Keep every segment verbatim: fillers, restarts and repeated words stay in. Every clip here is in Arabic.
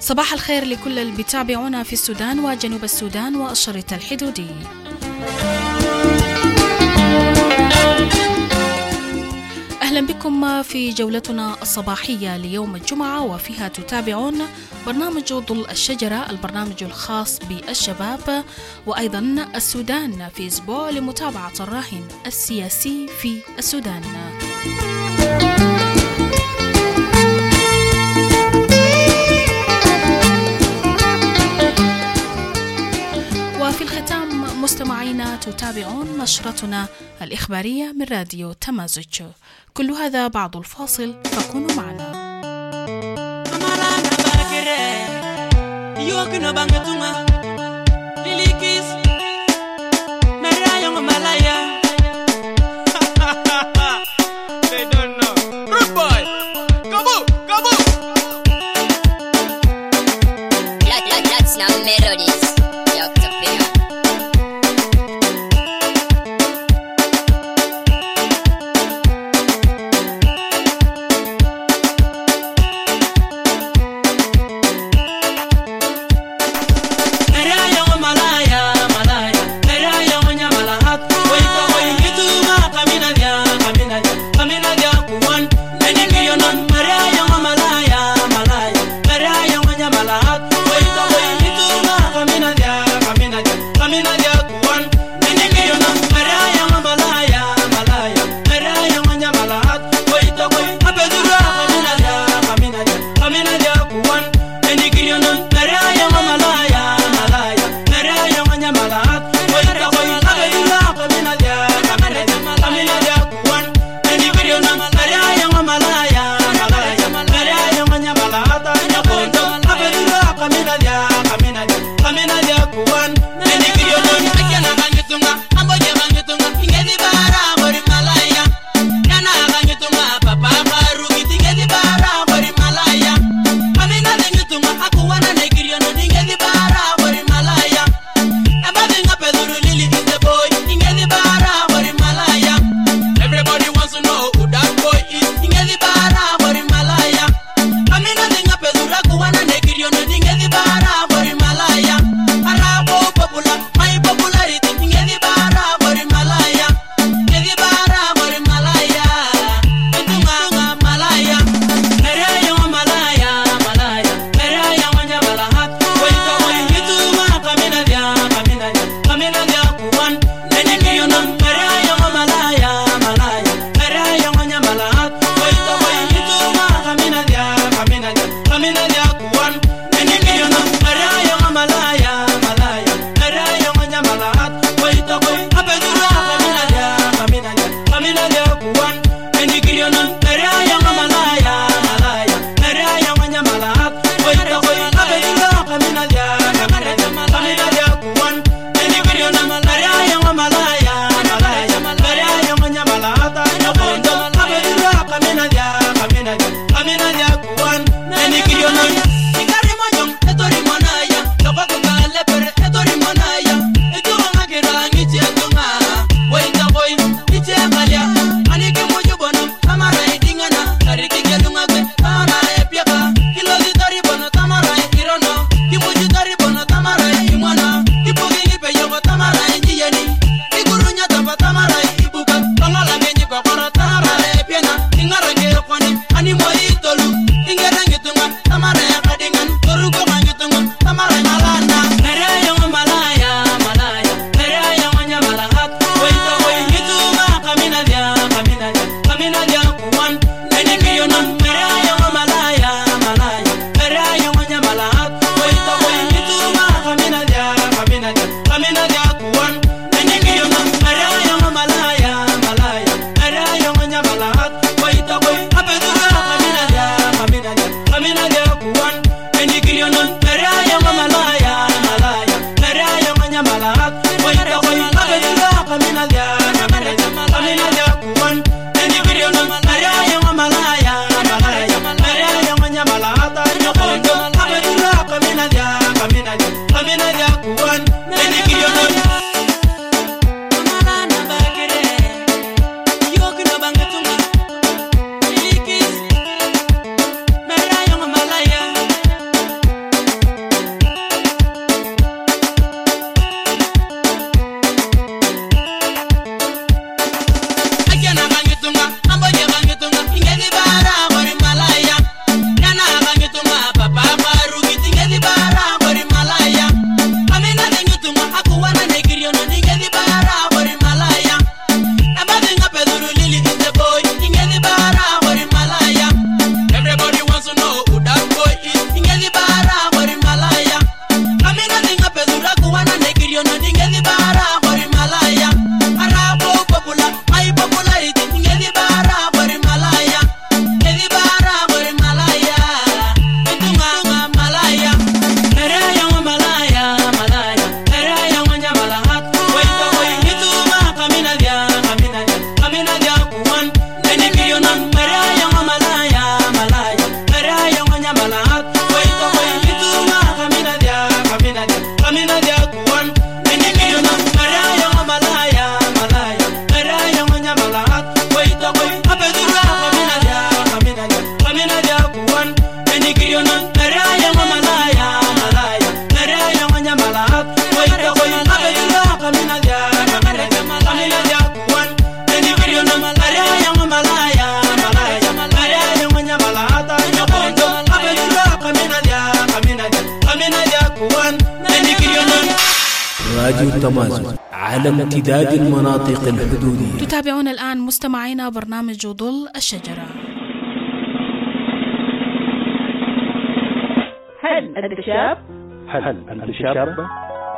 صباح الخير لكل اللي بيتابعونا في السودان وجنوب السودان والشريط الحدودي. أهلا بكم في جولتنا الصباحية ليوم الجمعة، وفيها تتابعون برنامج ظل الشجرة، البرنامج الخاص بالشباب، وأيضا السودان في أسبوع لمتابعة الراهن السياسي في السودان. وفي الختام مستمعينا تتابعون نشرتنا الإخبارية من راديو تمازج. كل هذا بعد الفاصل، فكونوا معنا. تمازج على امتداد المناطق الحدودية. تتابعون الآن مستمعينا برنامج ظل الشجرة. هل أنت شاب؟ هل أنت شابة؟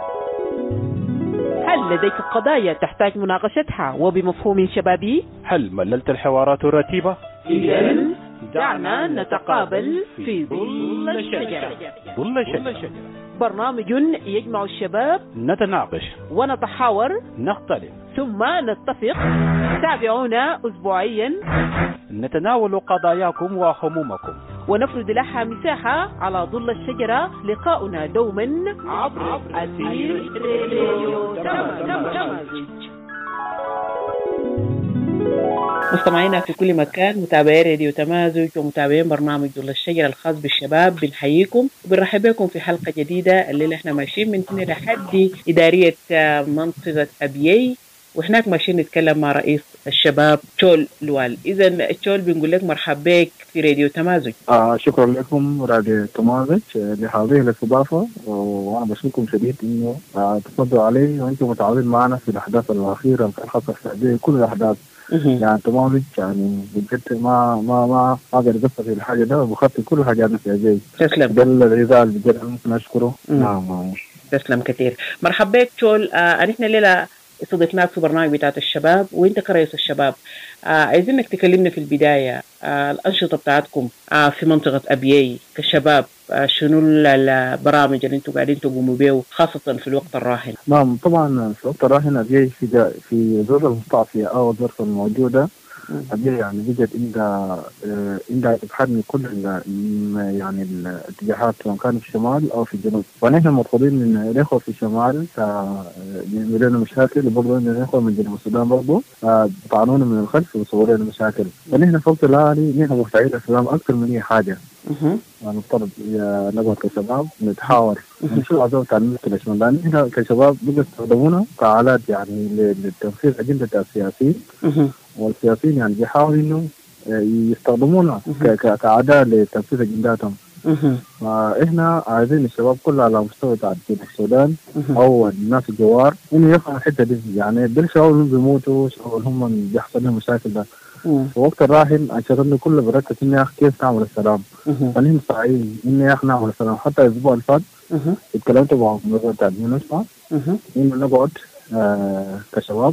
هل لديك قضايا تحتاج مناقشتها وبمفهوم شبابي؟ هل مللت الحوارات الرتيبة؟ إذن دعنا نتقابل في ظل الشجرة. ظل الشجرة برنامج يجمع الشباب، نتناقش ونتحاور، نختلف ثم نتفق. تابعونا أسبوعيا نتناول قضاياكم وهمومكم ونفرد لها مساحة على ظل الشجرة. لقاؤنا دوما عبر أثير راديو تمازج. مستمعينا في كل مكان، متابعي راديو تمازج ومتابعين برنامج ظل الشجرة الخاص بالشباب، بنحييكم وبنرحب بكم في حلقة جديدة. الليلة احنا ماشيين من هنا لحد إدارية منطقة أبيي، وهناك ماشيين نتكلم مع رئيس الشباب تشول لوال. إذا تشول بنقول لك مرحب بك في راديو تمازج. آه شكرا لكم راديو تمازج لهذه الاستضافة، وأنا بشكركم شديد إنه آه تفضلوا علي وأنتم متعاونين معنا في الأحداث الأخيرة الخاصة في كل الأحداث. يعني تمازج يعني بجد ما ما ما أقدر أقصر في الحاجة ده، وبخطي كل حاجاتنا في أجي. تسلم. ده الغذاء بجد ممكن أشكره. نعم تسلم كثير. مرحبا بك تشول. آه نحن الليلة استضفناك في برنامج بتاعت الشباب وانت كرئيس الشباب. آه عايزينك تكلمنا في البداية آه الأنشطة بتاعتكم آه في منطقة أبيي كشباب. آه شنو البرامج اللي انتم قاعدين تقوموا بيه خاصة في الوقت الراهن؟ نعم طبعا في الوقت الراهن أبيي في في ظروف المستعصية أو الظروف الموجودة أبيي يعني بجد عند عند تحرني كل يعني الاتجاهات سواء كان في الشمال أو في الجنوب، ونحن مطلوبين من الإخوة في الشمال يعملوا لنا مشاكل، وبرضه من الإخوة من جنوب السودان برضه طعنونا من الخلف وصوروا لنا مشاكل. فنحن في الوقت الحالي نحن مفتعين السلام أكثر من أي حاجة. نفترض نقعد كشباب نتحاور نشوف عزوة عن المشكلة شنو، لأن إحنا كشباب بقى يستخدمونا كآلات يعني لتنفيذ أجندة السياسيين، والسياسيين يعني بيحاولوا إنه يستخدمونا كأداة لتنفيذ أجنداتهم. فإحنا عايزين الشباب كله على مستوى تعديل السودان أو الناس الجوار إنه يفهم الحتة دي، يعني بالشباب اللي بيموتوا شباب هم بيحصل لهم مشاكل ده في وقت الراهن أنشطتنا كله بركز إني يا أخي كيف نعمل السلام. فنحن سعيين إني يا أخي نعمل السلام. حتى الأسبوع اللي فات اتكلمت مع مدير التعليم نسمع إنه نقعد آه كشباب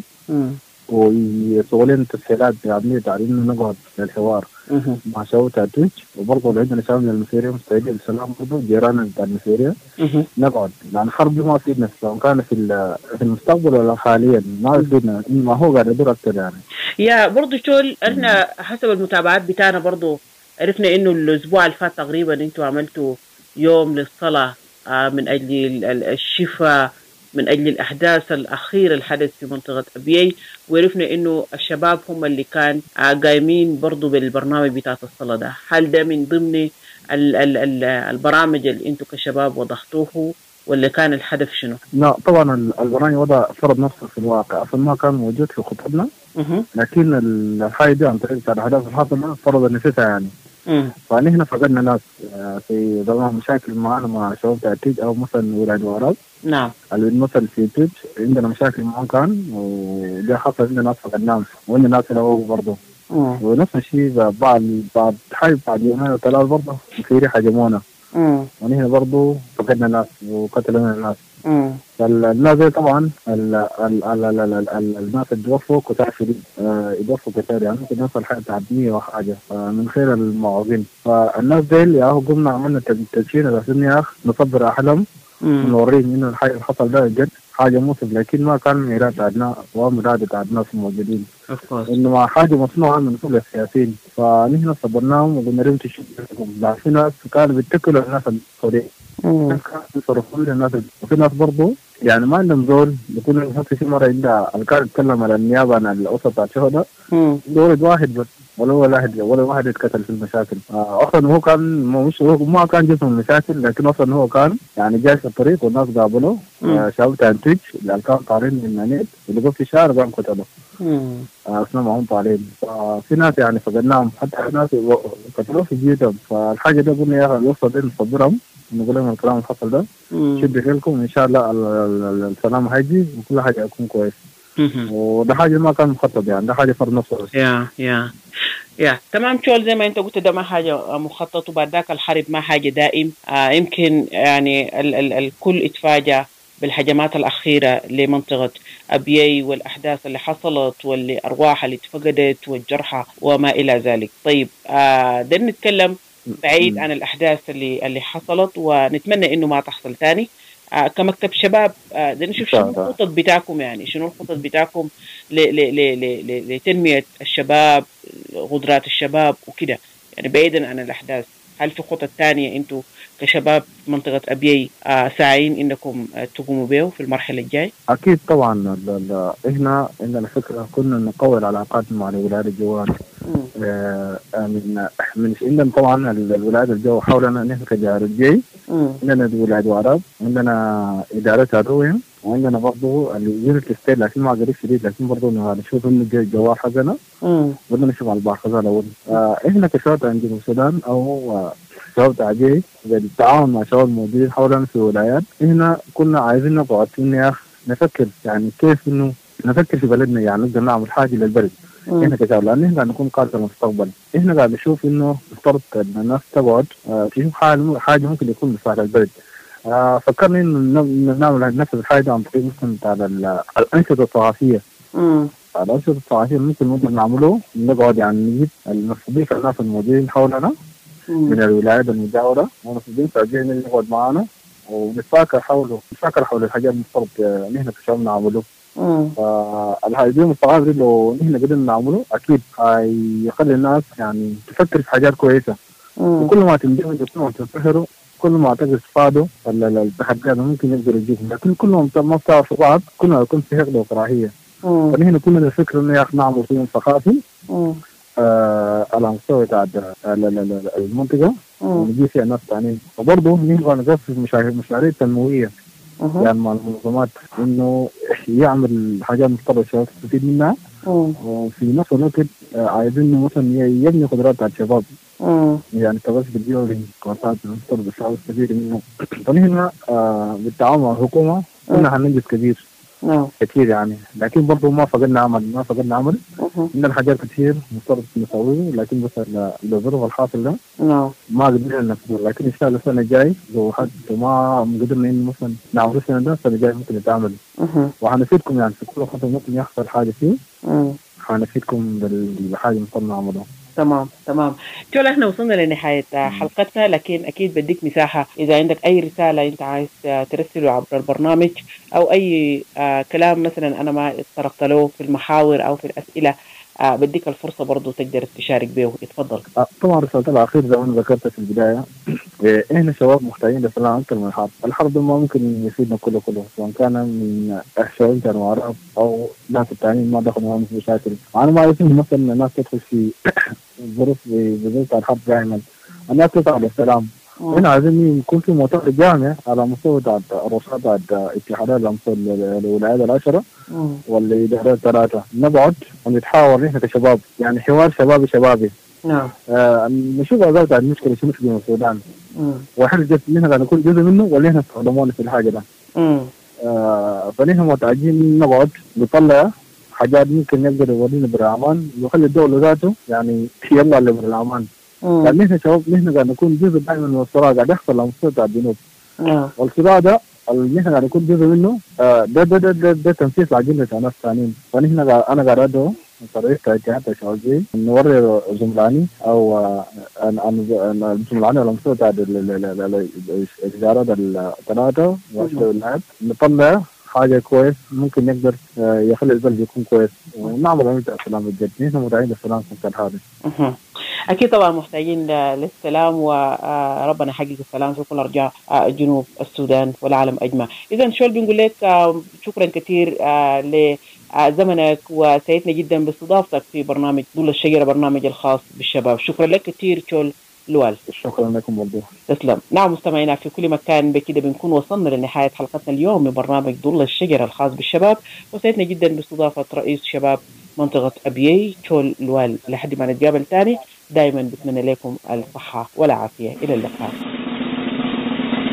ويسووا لنا تسهيلات بعملية تعليم نقعد للحوار مع شباب تاتويج، وبرضه لو عندنا شباب من المسيرية مستعدين للسلام برضه جيراننا بتاع المسيرية نقعد، لأن الحرب دي ما تفيدنا سواء كان في في المستقبل ولا حاليا ما تفيدنا، ما هو قاعد يدور أكثر يعني. يا برضه شول احنا حسب المتابعات بتاعنا برضه عرفنا إنه الأسبوع اللي فات تقريبا أنتوا عملتوا يوم للصلاة من أجل الشفاء من أجل الأحداث الأخيرة الحدث في منطقة أبيي، وعرفنا إنه الشباب هم اللي كان قايمين برضو بالبرنامج بتاعة الصلاة ده. هل ده من ضمن ال ال ال البرامج اللي أنتوا كشباب وضحتوه ولا كان الهدف شنو؟ لا طبعا البرنامج وضع فرض نفسه في الواقع، أصلا ما كان موجود في خطبنا، لكن الحاجة دي عن طريق الأحداث الحاصلة فرض نفسها يعني. فنحن فقدنا ناس في ضمن مشاكل معنا مع شباب تأتيج أو مثلا ولاية وراب. نعم. المثل في تيج عندنا مشاكل معهم كان، وده حصل عندنا ناس فقدناهم وعندنا ناس اللي برضه. ونفس الشيء بعد بعد حي بعد يومين أو ثلاث برضه في حجمونا. ونحن برضه فقدنا ناس وقتلنا ناس. فالناس دي طبعا ال ال ال ال ال ال الناس اللي توفوا كتار شديد يتوفوا كتار، يعني ممكن يوصل حاجة تعدية أو حاجة من خير المعوقين. فالناس دي يا أخو قمنا عملنا تدشين عشان يا أخ نصبر أحلام ونوريهم إنه الحاجة اللي حصل ده جد حاجة مصيب، لكن ما كان ميراد عدنا ومراد عدنا في الموجودين، إنه حاجة مصنوعة من كل السياسيين. فنحن صبرناهم وقلنا لهم تشوفوا، لكن في ناس كانوا بيتكلوا الناس السعودية يصرفوا للناس، وفي ناس برضه يعني ما عندهم زول بيكون نحط في مرة عندها الكار يتكلم على النيابة عن الأسرة بتاع الشهداء دورد واحد بس ولا واحد ولا واحد يتقتل في المشاكل. أصلا هو كان مش هو ما كان جزء من المشاكل، لكن أصلا هو كان يعني جاي في الطريق والناس قابلوه شباب تنتج اللي كان طالعين من منيت اللي قف في الشارع قام قتلوا أصلا معهم طالعين. ففي ناس يعني فقدناهم، حتى ناس قتلوه في بيوتهم. فالحاجة ده قلنا يا أخي الوسط دي نصبرهم نقول لهم الكلام الحصل ده مم. شدوا حيلكم ان شاء الله ال- ال- السلام هيجي وكل حاجه هيكون كويس. مهم. وده حاجه ما كان مخطط يعني، ده حاجه فرض نفسه بس. يا يا يا تمام شول، زي ما انت قلت ده ما حاجه مخطط، وبعد ذاك الحرب ما حاجه دائم. آه يمكن يعني ال ال الكل اتفاجأ بالهجمات الأخيرة لمنطقة أبيي والأحداث اللي حصلت والأرواح اللي اتفقدت والجرحى وما إلى ذلك. طيب آه ده نتكلم بعيد عن الأحداث اللي اللي حصلت، ونتمنى إنه ما تحصل تاني. آه كمكتب شباب آه ده نشوف شنو الخطط بتاعكم، يعني شنو الخطط بتاعكم ل ل ل ل ل لتنمية الشباب، قدرات الشباب وكده، يعني بعيدا عن الأحداث. هل في خطط تانية انتوا كشباب منطقة أبيي آه ساعين انكم آه تقوموا به في المرحلة الجاي؟ اكيد طبعا. ال- ال- احنا عندنا فكره كنا نقوي العلاقات مع الولايات الجوار. آه من من عندنا طبعا ال- الولايات الجو حولنا نحن كجار الجي، عندنا ولايات وعرب، عندنا اداره عدويه، وعندنا برضه اليونت ستيت لكن ما قريب شديد، لكن برضه نشوف انه الجو- الجوار حقنا بدنا نشوف على البحر غزال اول. آه احنا كشباب عند جنوب السودان او آه شباب تعجيل بالتعاون مع شباب موجودين حولنا في الولايات، احنا كنا عايزين نقعد انه يا اخي نفكر يعني كيف انه نفكر في بلدنا، يعني نقدر نعمل حاجه للبلد. احنا كشباب لان احنا قاعد نكون قاده المستقبل، احنا قاعد نشوف انه مفترض ان الناس تقعد آه تشوف حاجه حاجه ممكن يكون لصالح البلد. آه فكرنا انه ن- نعمل نفس الحاجه عن طريق مثلا على ال- الانشطه الثقافيه. الأنشطة الصحفية ممكن ممكن نعمله، نقعد يعني نجيب نستضيف الناس الموجودين حولنا من الولايات المجاورة ونستضيف تعجين نقعد معانا ونتفاكر حوله، نتفاكر حول الحاجات المفترض نحن كشباب نعمله. فالهايدين الصغار لو نحن قدرنا نعمله أكيد هيخلي الناس يعني تفكر في حاجات كويسة. وكل ما تندمج كل ما تنفهروا كل ما تقدر تفادوا التحديات ممكن يقدروا يجيهم، لكن كل ما ما بتعرفوا بعض كل ما يكون في حقد وكراهية. فنحن كنا الفكرة إنه يا أخي نعمل فيهم ثقافي آه على مستوى بتاع المنطقة ونجيب فيها ناس ثانيين، وبرضه نبغى نقفز مشاريع مشاريع تنموية يعني مع المنظمات إنه يعمل حاجات مفترض الشباب تستفيد منها، وفي نفس الوقت آه عايزين مثلا يبني قدرات على الشباب يعني كبس بالجوري كورسات مفترض الشباب يستفيد منه. فنحن آه بالتعاون مع الحكومة كنا هننجز كبير نعم كثير يعني، لكن برضه ما فقدنا عمل ما فقدنا عمل عندنا حاجات كثير مفترض نسويه، لكن بس الظروف الحاصل ده نعم ما قدرنا نفذه. لكن ان شاء الله السنه الجاي لو حد ما قدرنا انه مثلا نعمل السنه ده السنه الجايه ممكن نتعامل، وحنفيدكم يعني في كل خطوه ممكن يحصل حاجه فيه حنفيدكم بالحاجه المفروض نعملها. تمام تمام. جول احنا وصلنا لنهاية حلقتنا، لكن أكيد بديك مساحة إذا عندك أي رسالة أنت عايز ترسله عبر البرنامج أو أي آه كلام مثلا أنا ما اتطرقت له في المحاور أو في الأسئلة، آه بديك الفرصة برضو تقدر تشارك به. اتفضل. آه طبعا رسالة الأخير زي ما أنا ذكرت في البداية إيه إحنا شباب محتاجين لسلام أكثر من الحرب. الحرب ده ما ممكن يفيدنا كله كله سواء كان من الشباب كانوا عرب أو ناس التانيين ما دخلوا معهم في مشاكل. أنا ما يفهم مثلا الناس تدخل في ظروف بظروف الحرب دائما الناس تطلع للسلام. هنا عايزين يكون في مؤتمر جامع على مستوى الرؤساء بتاع اتحادات الولايات العشرة والإدارات الثلاثة، نقعد ونتحاور نحن كشباب يعني حوار شبابي شبابي. نعم. آه نشوف أزاي بتاع المشكلة شنو في جنوب السودان وهل جد نحن قاعد نكون جزء منه ولا نحن استخدمونا في الحاجة ده. آه فنحن محتاجين نقعد نطلع حاجات ممكن نقدر يورينا بالأمان ويخلي الدولة ذاته يعني يلا اللي بالأمان. يعني نحن شباب نحن قاعد نكون جزء دائما من الصراع قاعد يحصل على مستوى الجنوب. والصراع ده اللي نحن قاعد نكون جزء منه آه ده ده ده ده, ده تنفيذ لأجندة ناس ثانيين. فنحن أنا قاعد أدعو طريقة كاتحاد الشعبية نوري زملاني أو الزملاني على مستوى الإدارات الثلاثة والولايات نطلع حاجة كويس ممكن يقدر يخلي البلد يكون كويس ونعمل عملية السلام الجد. نحن مدعين للسلام في هذا. أكيد طبعا محتاجين للسلام وربنا يحقق السلام في كل أرجاء جنوب السودان والعالم أجمع. إذا شول بنقول لك شكرا كثير لزمنك وسعدنا جدا باستضافتك في برنامج ضل الشجرة برنامج الخاص بالشباب. شكرا لك كثير شول لوال. شكرا لكم برضو. تسلم. نعم مستمعينا في كل مكان بكده بنكون وصلنا لنهاية حلقتنا اليوم من برنامج ضل الشجرة الخاص بالشباب، وسعدنا جدا باستضافة رئيس شباب منطقة أبيي شول لوال. لحد ما نتقابل تاني دائما بتمنى لكم الصحة والعافية. إلى اللقاء.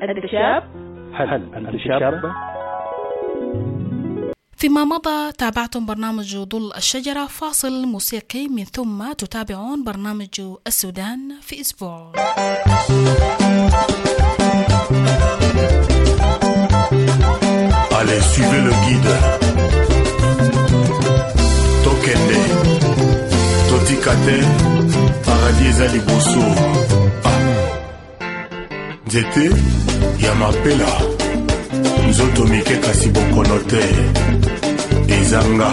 أنت شاب؟ هل أنت شاب؟ فيما مضى تابعتم برنامج ظل الشجرة، فاصل موسيقي، من ثم تتابعون برنامج السودان في أسبوع. Allez, suivez le guide. Tokende, Totikate, Paradis ezali boso. Ah. Nzete, Yamapela, Nzoto mike kasi bokono te. Ezanga.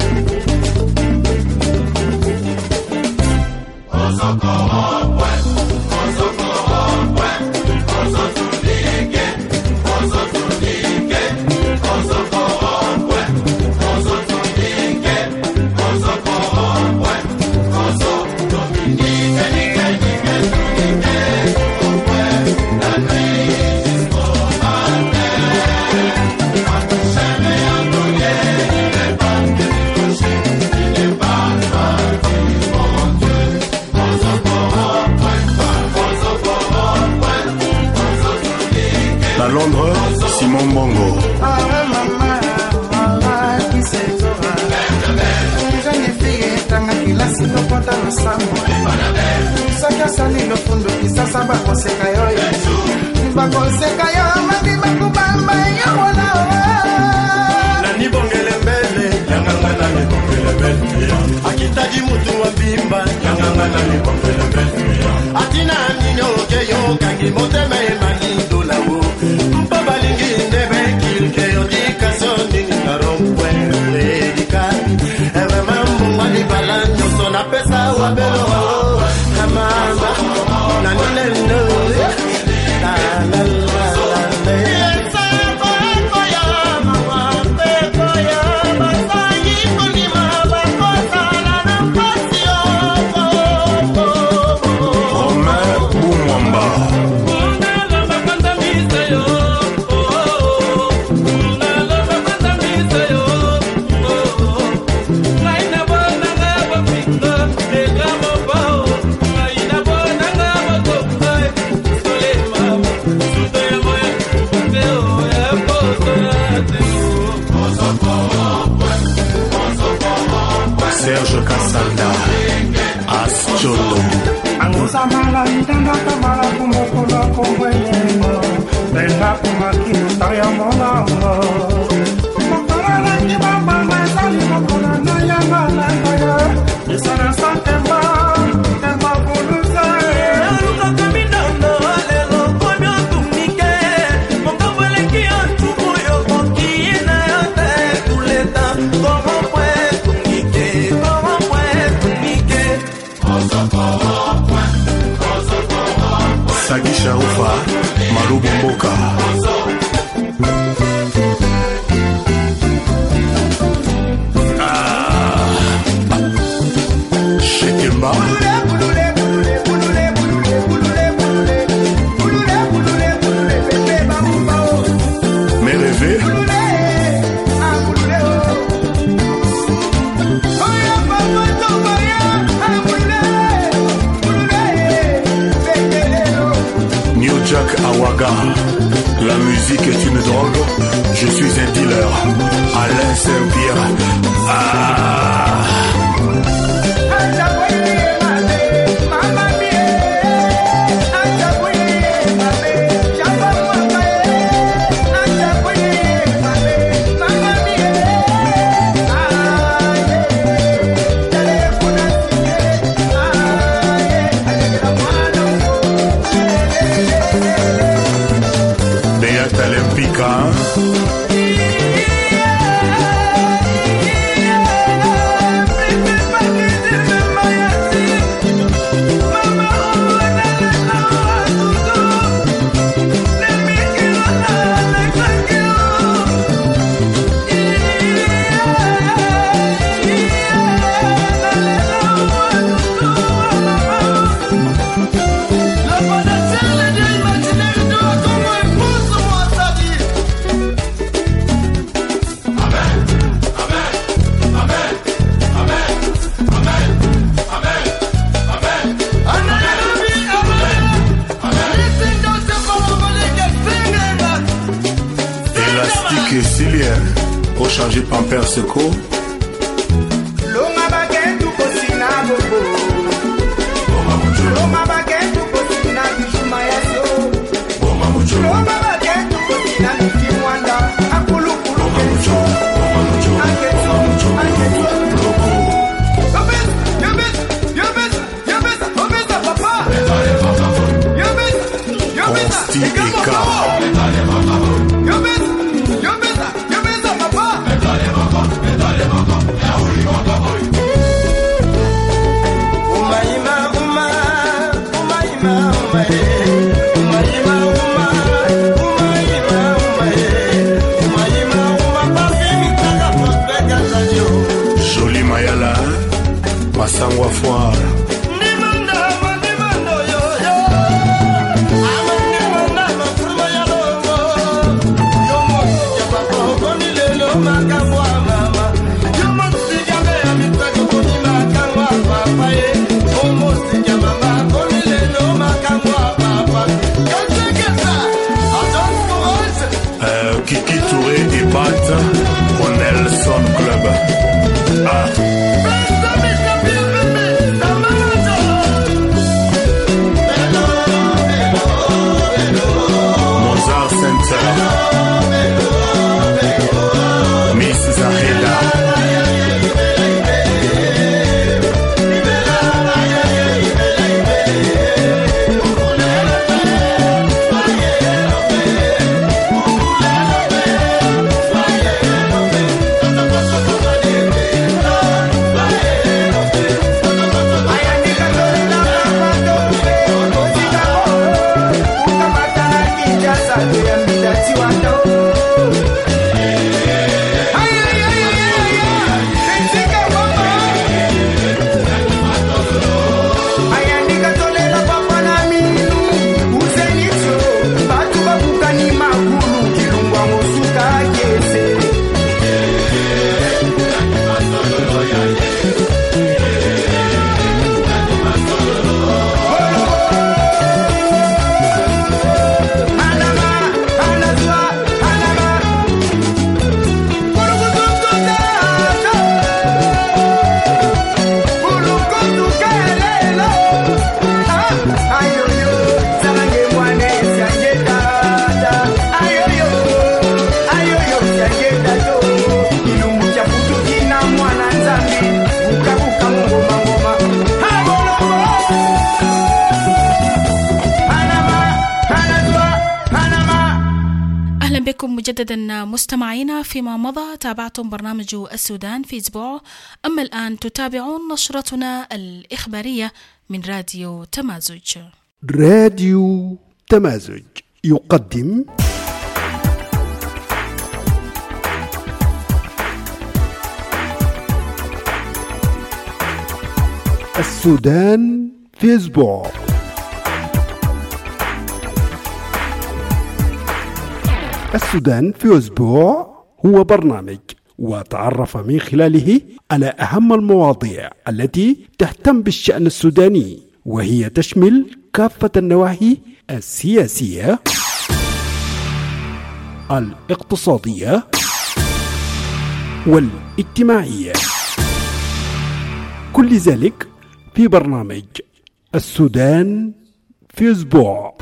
Osoko opwe, Osoko opwe, Osoko tulike, Osoko tulike, Osoko opwe, Osoko tulike, Osoko opwe, Osoko tulike, nike, nike, tulike, opwe, la nuit jusqu'au matin. Quand jamais envoyé, il n'est pas décroché, il n'est pas parti, mon Dieu. À Londres, Simon Bongo. Nani bongele mbele, yanganga nani bongele mbele. Akitaji mutu wa bimba, yanganga nani bongele mbele. Atina nino keyo kangi moteme mani dola wo. Mpa balingi ndebe kilke odika soni ngaromwe ledika. Ewe mambo mani balanyo sona pesa wa belo. Hamama nani nendo. La la la la la. Serge Kassanda, Aschondo. Anguzamala ndanda kamala kumokolo kumwenyengo, benda kumakinu taya monango. Mokola kibamba mazali mokola na yanga na ya. Isana santemba, temba buluza. Aluka kaminondo lelo komyo tumike, mongabele kiyo tumoyo kokiina yote kuleta como pues tumike, como pues tumike. Sagisha Ufa, Marubu Mboka. Ah, Shekemba. Mes rêves. New Jack Awaga, la musique est une drogue, je suis un dealer, Alain Saint-Pierre. Ah. Olympica. changer Pampers Seco. Longa baguette kosina bobo. Longa baguette kosina bijuma yaso. Longa baguette kosina kimwanda akulu kulu keso. Angeto angeto loco. Yobes yobes yobes yobes yobes papa. Yobes yobes Ika. Yobes yobes yobes papa. Umaima uma umaima umae umaima uma umaima umae umaima uma papi mitaka poteka zayo. Joli Mayala, Masangwa Foire. Nimanda nimando yo yo. Amande manda makurma ya longo. Yo mo ya papa koni lelo makabwa mama. Yo mo sijabe ya mitaka koni makabwa papa ye. Yo mo sijaba koni lelo makabwa papa. Kachekesa. Adon Force. Euh, Kiki Touré et Bat au Nelson Club. Ah, Mozart Center. Miss Zaheda. بكم مجددا مستمعينا. فيما مضى تابعتم برنامج السودان في أسبوع، أما الآن تتابعون نشرتنا الإخبارية من راديو تمازج. راديو تمازج يقدم السودان في أسبوع. السودان في أسبوع هو برنامج وتعرف من خلاله على أهم المواضيع التي تهتم بالشأن السوداني، وهي تشمل كافة النواحي السياسية، الاقتصادية والاجتماعية، كل ذلك في برنامج السودان في أسبوع.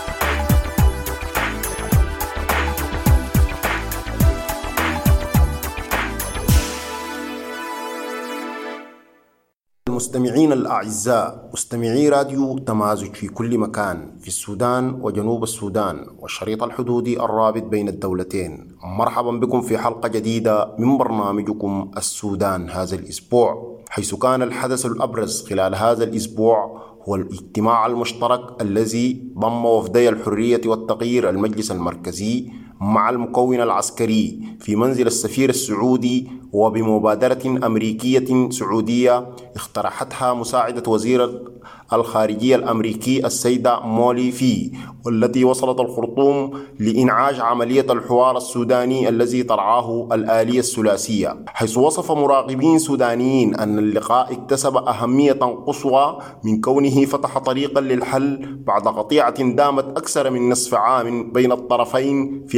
المستمعين الأعزاء، مستمعي راديو تمازج في كل مكان في السودان وجنوب السودان والشريط الحدودي الرابط بين الدولتين، مرحبا بكم في حلقة جديدة من برنامجكم السودان هذا الأسبوع، حيث كان الحدث الأبرز خلال هذا الأسبوع هو الاجتماع المشترك الذي ضم وفدي الحرية والتغيير المجلس المركزي مع المكون العسكري في منزل السفير السعودي، وبمبادرة أمريكية سعودية اقترحتها مساعدة وزير الخارجية الأمريكي السيدة مولي في، والتي وصلت الخرطوم لإنعاش عملية الحوار السوداني الذي ترعاه الآلية الثلاثية، حيث وصف مراقبين سودانيين أن اللقاء اكتسب أهمية قصوى من كونه فتح طريقا للحل بعد قطيعة دامت أكثر من نصف عام بين الطرفين في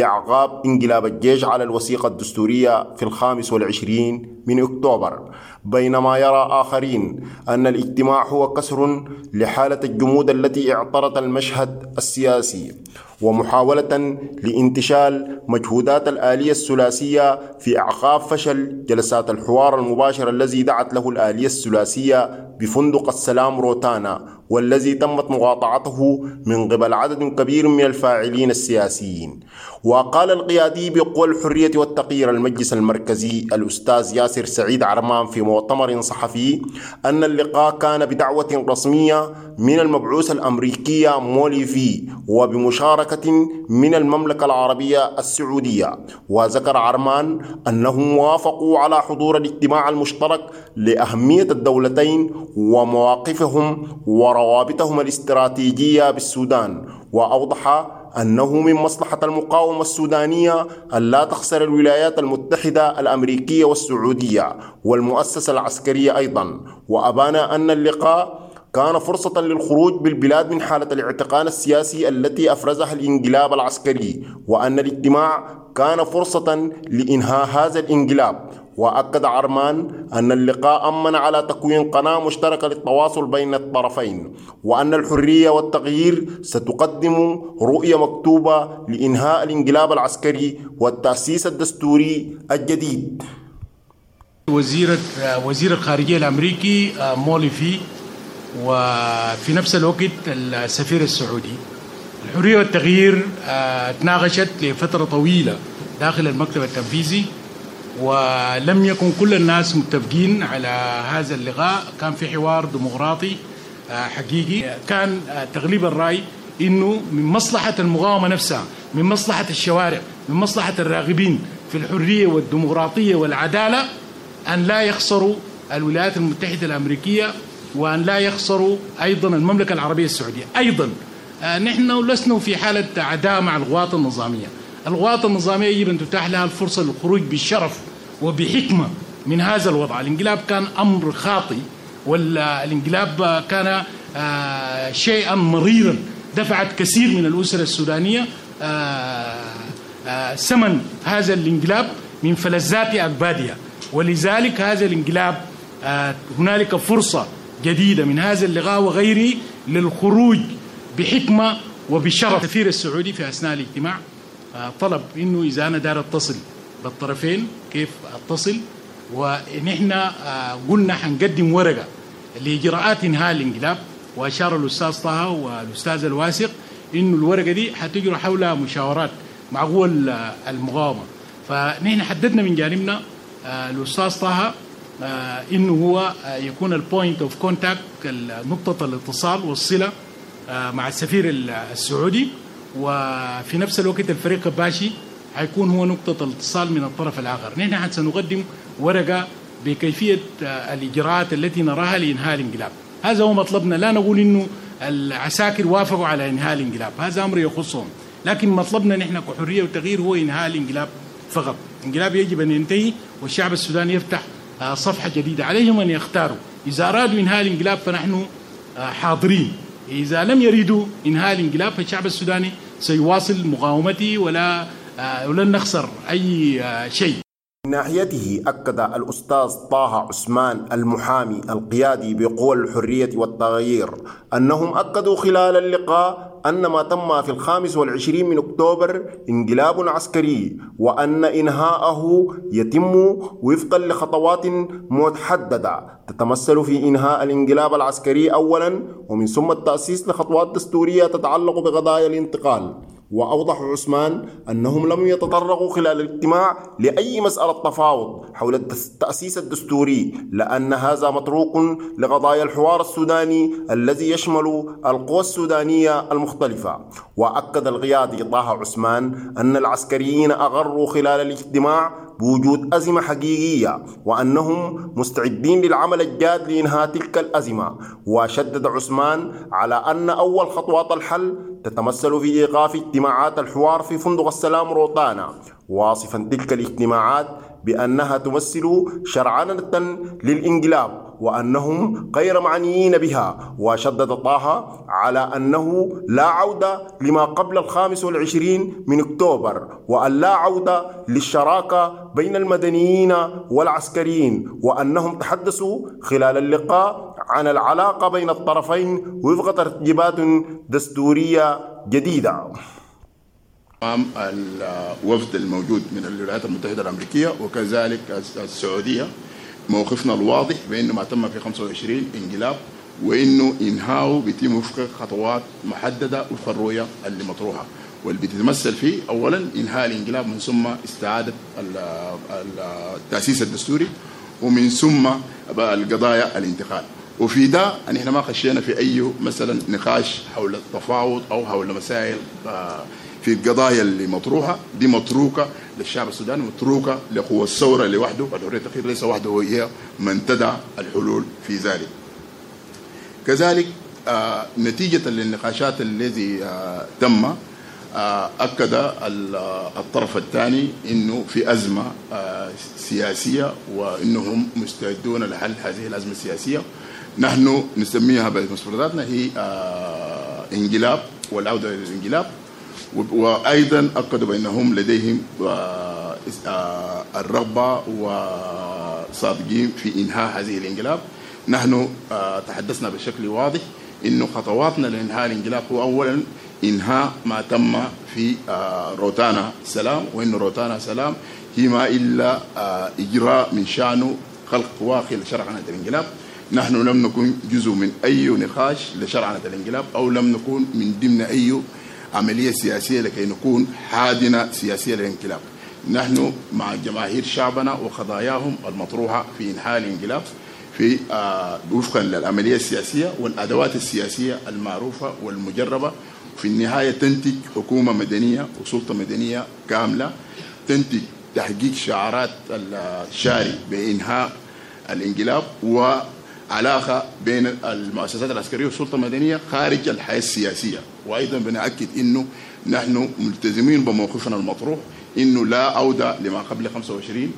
لأعقاب انقلاب الجيش على الوثيقة الدستورية في الخامس والعشرين من أكتوبر، بينما يرى آخرين أن الاجتماع هو كسر لحالة الجمود التي اعترت المشهد السياسي ومحاولة لانتشال مجهودات الآلية الثلاثية في أعقاب فشل جلسات الحوار المباشر الذي دعت له الآلية الثلاثية بفندق السلام روتانا، والذي تمت مقاطعته من قبل عدد كبير من الفاعلين السياسيين. وقال القيادي بقوى الحرية والتغيير المجلس المركزي الأستاذ ياسر سعيد عرمان في مؤتمر صحفي أن اللقاء كان بدعوة رسمية من المبعوث الأمريكي موليفي وبمشاركة من المملكة العربية السعودية. وذكر عرمان أنهم وافقوا على حضور الاجتماع المشترك لأهمية الدولتين ومواقفهم وروابطهم الاستراتيجية بالسودان، وأوضح أنه من مصلحة المقاومة السودانية أن لا تخسر الولايات المتحدة الأمريكية والسعودية والمؤسسة العسكرية أيضا. وأبان أن اللقاء كان فرصة للخروج بالبلاد من حالة الاعتقال السياسي التي أفرزها الانقلاب العسكري، وأن الاجتماع كان فرصة لإنهاء هذا الانقلاب. وأكد عرمان أن اللقاء أمن على تكوين قناة مشتركة للتواصل بين الطرفين، وأن الحرية والتغيير ستقدم رؤية مكتوبة لإنهاء الانقلاب العسكري والتأسيس الدستوري الجديد. وزير وزير الخارجية الأمريكي موليفي، وفي نفس الوقت السفير السعودي. الحرية والتغيير تناقشت لفترة طويلة داخل المكتب التنفيذي، ولم يكن كل الناس متفقين على هذا اللقاء. كان في حوار ديمقراطي حقيقي، كان تغليب الرأي إنه من مصلحة المقاومة نفسها، من مصلحة الشوارع، من مصلحة الراغبين في الحرية والديمقراطية والعدالة أن لا يخسروا الولايات المتحدة الأمريكية، وأن لا يخسروا أيضا المملكة العربية السعودية. أيضا نحن لسنا في حالة عداء مع القوات النظامية. القوات النظامية يجب أن تتاح لها الفرصة للخروج بالشرف وبحكمة من هذا الوضع. الانقلاب كان أمر خاطئ، والانقلاب كان شيئا مريرا دفعت كثير من الأسر السودانية ثمن هذا الانقلاب من فلذات أكبادها. ولذلك هذا الانقلاب هنالك فرصة جديدة من هذا اللقاء وغيره للخروج بحكمة وبشرف. السفير السعودي في أثناء الاجتماع طلب إنه إذا أنا دار أتصل بالطرفين كيف أتصل، ونحن قلنا حنقدم ورقة لإجراءات إنهاء الانقلاب. وأشار الأستاذ طه والأستاذ الواثق إنه الورقة دي حتجرى حولها مشاورات مع قوى المقاومة. فنحن حددنا من جانبنا الأستاذ طه إنه هو يكون البوينت أوف كونتاكت، نقطة الاتصال والصلة مع السفير السعودي، وفي نفس الوقت الفريق الباشي حيكون هو نقطة الاتصال من الطرف الآخر. نحن سنقدم ورقة بكيفية الإجراءات التي نراها لإنهاء الانقلاب. هذا هو مطلبنا. لا نقول إنه العساكر وافقوا على إنهاء الانقلاب، هذا أمر يخصهم، لكن مطلبنا نحن كحرية وتغيير هو إنهاء الانقلاب فقط. الانقلاب يجب أن ينتهي والشعب السوداني يفتح صفحة جديدة. عليهم أن يختاروا، إذا أرادوا إنهاء الانقلاب فنحن حاضرين، إذا لم يريدوا إنهاء الانقلاب فالشعب السوداني سيواصل مقاومته ولا ولن نخسر أي شيء. من ناحيته أكد الأستاذ طه عثمان المحامي القيادي بقوى الحرية والتغيير أنهم أكدوا خلال اللقاء أن ما تم في الخامس والعشرين من أكتوبر انقلاب عسكري، وأن إنهاءه يتم وفقا لخطوات محددة تتمثل في إنهاء الانقلاب العسكري أولا، ومن ثم التأسيس لخطوات دستورية تتعلق بقضايا الانتقال. وأوضح عثمان أنهم لم يتطرقوا خلال الاجتماع لأي مسألة تفاوض حول التأسيس الدستوري، لأن هذا متروك لقضايا الحوار السوداني الذي يشمل القوى السودانية المختلفة. وأكد القيادي طه عثمان أن العسكريين أغروا خلال الاجتماع بوجود أزمة حقيقية، وأنهم مستعدين للعمل الجاد لإنهاء تلك الأزمة. وشدد عثمان على أن أول خطوات الحل تتمثل في إيقاف اجتماعات الحوار في فندق السلام روتانا، واصفا تلك الاجتماعات بأنها تمثل شرعنة للانقلاب، وأنهم غير معنيين بها. وشدد طه على أنه لا عودة لما قبل الخامس والعشرين من أكتوبر، وأن لا عودة للشراكة بين المدنيين والعسكريين، وأنهم تحدثوا خلال اللقاء عن العلاقة بين الطرفين وفق ترتيبات دستورية جديدة. أمام الوفد الموجود من الولايات المتحدة الأمريكية وكذلك السعودية موقفنا الواضح بأنه ما تم في خمسة وعشرين انقلاب، وأنه إنهاؤه بيتم وفق خطوات محددة وفق الرؤية اللي مطروحة، واللي بتتمثل فيه أولا إنهاء الانقلاب، من ثم استعادة التأسيس الدستوري، ومن ثم القضايا الانتقال. وفي ده أن احنا ما خشينا في أي مثلا نقاش حول التفاوض أو حول مسائل في القضايا اللي مطروحة، دي متروكة للشعب السوداني، متروكة لقوى الثورة لوحده، الحرية التقرير ليس وحده هي من تدعى الحلول في ذلك. كذلك آه نتيجة للنقاشات الذي آه تم آه أكد الطرف الثاني إنه في أزمة آه سياسية، وإنهم مستعدون لحل هذه الأزمة السياسية. نحن نسميها بمفرداتنا هي آه انقلاب والعودة للانقلاب، وأيضا أكدوا بأنهم لديهم الرغبة وصادقين في إنهاء هذه الانقلاب. نحن تحدثنا بشكل واضح إنه خطواتنا لإنهاء الانقلاب هو أولا إنهاء ما تم في روتانا سلام، وإن روتانا سلام هي ما إلا إجراء من شأنه خلق واقع لشرعنة الانقلاب. نحن لم نكن جزء من أي نقاش لشرعنة الانقلاب، أو لم نكن من ضمن أي عملية سياسية لكي نكون حادنة سياسية للانقلاب. نحن مع جماهير شعبنا وقضاياهم المطروحة في إنهاء الانقلاب في آه وفقا للعملية السياسية والأدوات السياسية المعروفة والمجربة. في النهاية تنتج حكومة مدنية وسلطة مدنية كاملة، تنتج تحقيق شعارات الشاري بإنهاء الانقلاب، وعلاقة بين المؤسسات العسكرية والسلطة المدنية خارج الحياة السياسية. وأيضا بنأكد إنه نحن ملتزمين بموقفنا المطروح، إنه لا عودة لما قبل خمسة وعشرين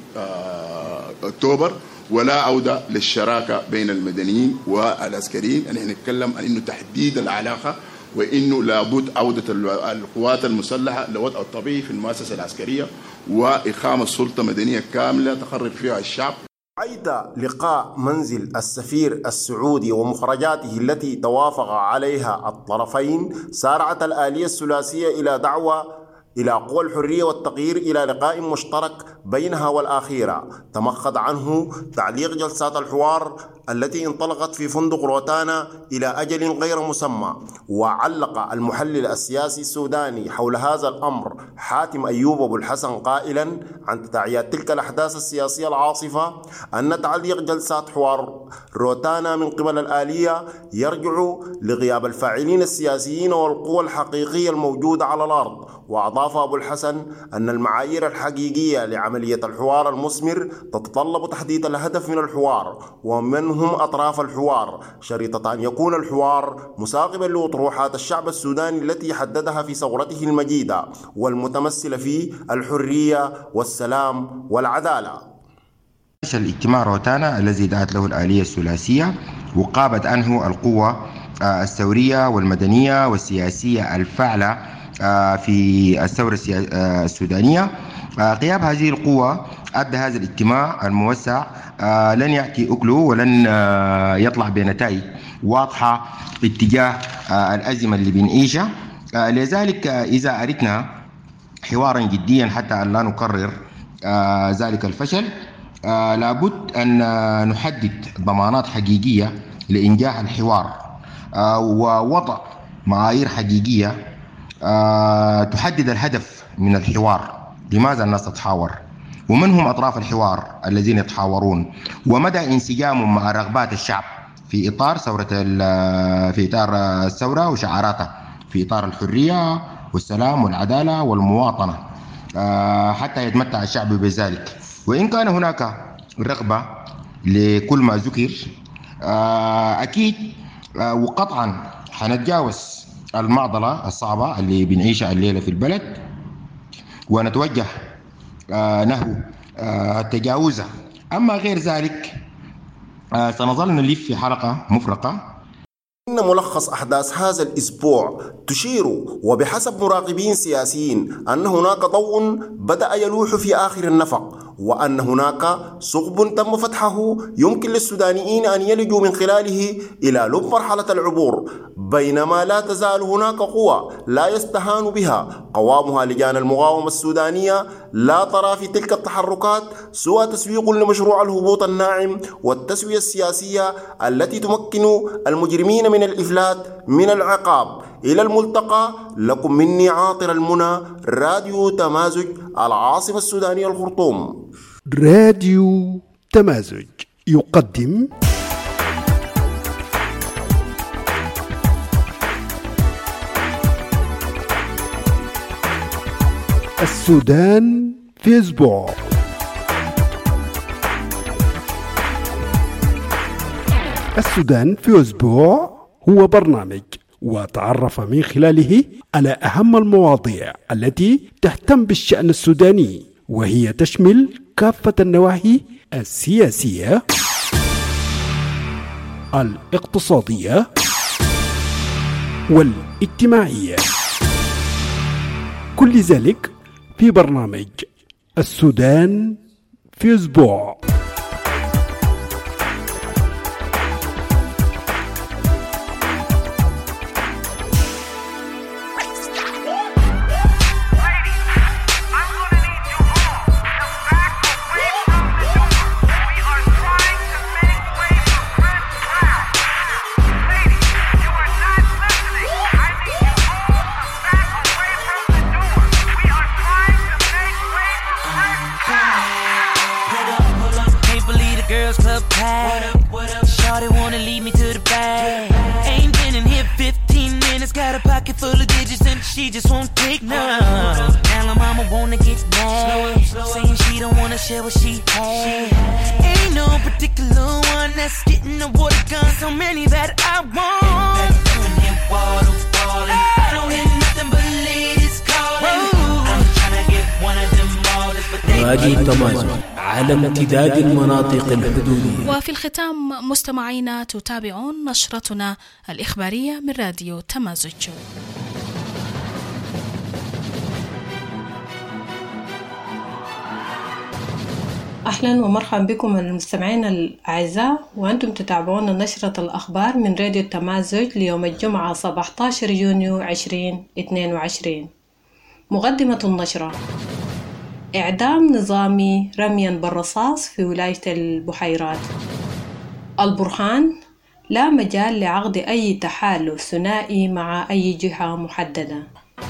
أكتوبر، ولا عودة للشراكة بين المدنيين والعسكريين. نحن نتكلم عن إنه تحديد العلاقة، وإنه لابد عودة القوات المسلحة لوضعها الطبيعي في المؤسسة العسكرية، وإقامة سلطة مدنية كاملة تقرر فيها الشعب. عيد لقاء منزل السفير السعودي ومخرجاته التي توافق عليها الطرفين سارعت الآلية الثلاثية إلى دعوة إلى قوى الحرية والتغيير إلى لقاء مشترك بينها والأخيرة. تمخض عنه تعليق جلسات الحوار التي انطلقت في فندق روتانا إلى أجل غير مسمى. وعلق المحلل السياسي السوداني حول هذا الأمر حاتم أيوب أبو الحسن قائلا عن تداعيات تلك الأحداث السياسية العاصفة أن تعليق جلسات حوار روتانا من قبل الآلية يرجع لغياب الفاعلين السياسيين والقوى الحقيقية الموجودة على الأرض. وأضاف أبو الحسن أن المعايير الحقيقية لعملية الحوار المثمر تتطلب تحديد الهدف من الحوار ومن هم أطراف الحوار، شريطة أن يكون الحوار مساقبا لأطروحات الشعب السوداني التي حددها في ثورته المجيدة والمتمثلة في الحرية والسلام والعدالة. الاجتماع روتانا الذي دعت له الآلية الثلاثية وقابت عنه القوى الثورية والمدنية والسياسية الفاعلة في الثورة السودانية. غياب هذه القوى أدى هذا الاجتماع الموسع لن يأتي أكله ولن يطلع بنتائج واضحة اتجاه الأزمة اللي بنعيشها. لذلك إذا أردنا حوارا جديا حتى أن لا نكرر ذلك الفشل، لابد أن نحدد ضمانات حقيقية لإنجاح الحوار ووضع معايير حقيقية تحدد الهدف من الحوار. لماذا الناس تتحاور؟ ومن هم أطراف الحوار الذين يتحاورون؟ ومدى انسجامهم مع رغبات الشعب في إطار ثورة في إطار الثورة وشعاراتها في إطار الحرية والسلام والعدالة والمواطنة، حتى يتمتع الشعب بذلك. وإن كان هناك رغبة لكل ما ذكر، أكيد وقطعا حنتجاوز المعضلة الصعبة اللي بنعيشها الليلة في البلد ونتوجه نحو تجاوزها. أما غير ذلك آه سنظل نلف في حلقة مفرقة. إن ملخص أحداث هذا الأسبوع تشير وبحسب مراقبين سياسيين أن هناك ضوء بدأ يلوح في آخر النفق، وأن هناك ثقب تم فتحه يمكن للسودانيين أن يلجوا من خلاله إلى لب مرحلة العبور، بينما لا تزال هناك قوى لا يستهان بها قوامها لجان المقاومة السودانية لا ترى في تلك التحركات سوى تسويق لمشروع الهبوط الناعم والتسوية السياسية التي تمكن المجرمين من الإفلات من العقاب. إلى الملتقى، لكم مني عاطر المنى، راديو تمازج، العاصمة السودانية الخرطوم. راديو تمازج يقدم السودان في أسبوع. السودان في أسبوع هو برنامج وتعرف من خلاله على أهم المواضيع التي تهتم بالشأن السوداني، وهي تشمل كافة النواحي السياسية، الاقتصادية والاجتماعية، كل ذلك في برنامج السودان في أسبوع. She just won't take none. Now her mama wanna get mad, saying she don't wanna share what she had. Ain't no particular one that's getting the water gun. So many that I want. Water, water. I don't hear nothing but ladies calling. I'm tryna get one of them all. راديو تمازج على امتداد المناطق الحدودية. وفي الختام مستمعينا تتابعون نشرتنا الإخبارية من راديو تمازج. أهلا ومرحبا بكم المستمعين الأعزاء، وأنتم تتابعون نشرة الأخبار من راديو التمازج ليوم الجمعة سبعة عشر يونيو ألفين واثنين وعشرين. مقدمة النشرة: إعدام نظامي رميا بالرصاص في ولاية البحيرات. البرهان: لا مجال لعقد أي تحالف ثنائي مع أي جهة محددة.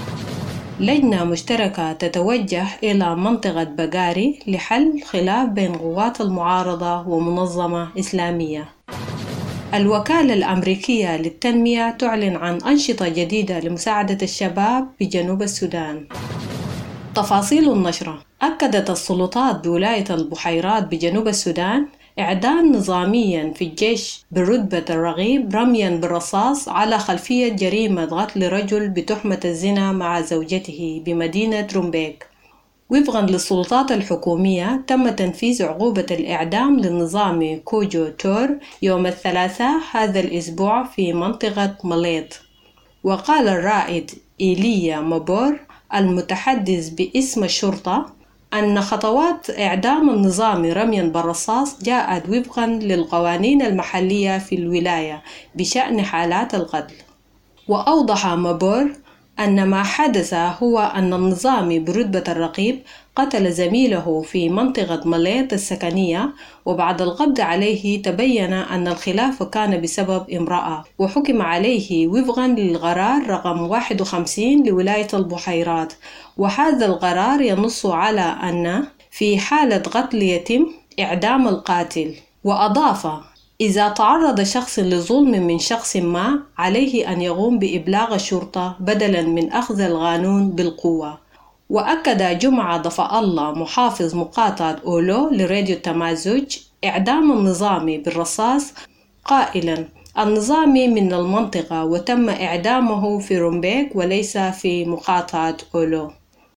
لجنة مشتركة تتوجه إلى منطقة بقاري لحل خلاف بين قوات المعارضة ومنظمة إسلامية. الوكالة الأمريكية للتنمية تعلن عن أنشطة جديدة لمساعدة الشباب بجنوب السودان. تفاصيل النشرة: أكدت السلطات بولاية البحيرات بجنوب السودان إعدام نظاميا في الجيش برتبة الرغيب رميا بالرصاص على خلفية جريمة قتل رجل بتهمة الزنا مع زوجته بمدينة رومبيك. وفقا للسلطات الحكومية تم تنفيذ عقوبة الإعدام للنظامي كوجو تور يوم الثلاثاء هذا الأسبوع في منطقة مليط. وقال الرائد إيليا مابور المتحدث باسم الشرطة أن خطوات إعدام النظام رميا بالرصاص جاءت وفقا للقوانين المحلية في الولاية بشأن حالات القتل. وأوضح مابور أن ما حدث هو أن النظام برتبة الرقيب قتل زميله في منطقة مليط السكنية، وبعد القبض عليه تبين أن الخلاف كان بسبب امرأة، وحكم عليه وفقا للقرار رقم واحد وخمسين لولاية البحيرات. وهذا القرار ينص على أن في حالة قتل يتم إعدام القاتل. وأضاف: إذا تعرض شخص لظلم من شخص ما عليه أن يقوم بإبلاغ الشرطة بدلاً من أخذ القانون بالقوة. وأكد جمعة ضفاء الله محافظ مقاطعة أولو لراديو التمازج إعدام النظامي بالرصاص قائلاً: النظامي من المنطقة وتم إعدامه في رومبيك وليس في مقاطعة أولو. I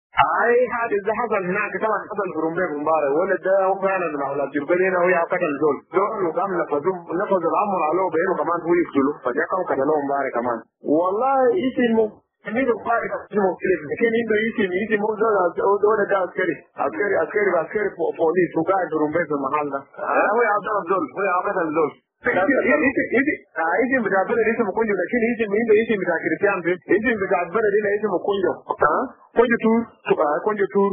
اي حادث ده حصل هناك طبعا حصل في رومبيك مبارك ولد ده هو فعلا من اولاد جربين هنا وهي قتل زول زول وقام نفذوا نفذ الامر عليه بينه كمان هو يقتله فجاء كانوا قتلوه مبارك كمان والله اسمه مين مبارك اسمه مختلف لكن عنده اسم اسم هو زول ده عسكري عسكري عسكري عسكري بوليس وقاعد في رومبيك في المحل ده هو قتل زول هو قتل زول اسم بتاع البلد اسمه كونجو لكن اسم عنده اسم بتاع كريستيان اسم بتاع البلد هنا اسمه كونجو كونجو تور كونجو تور.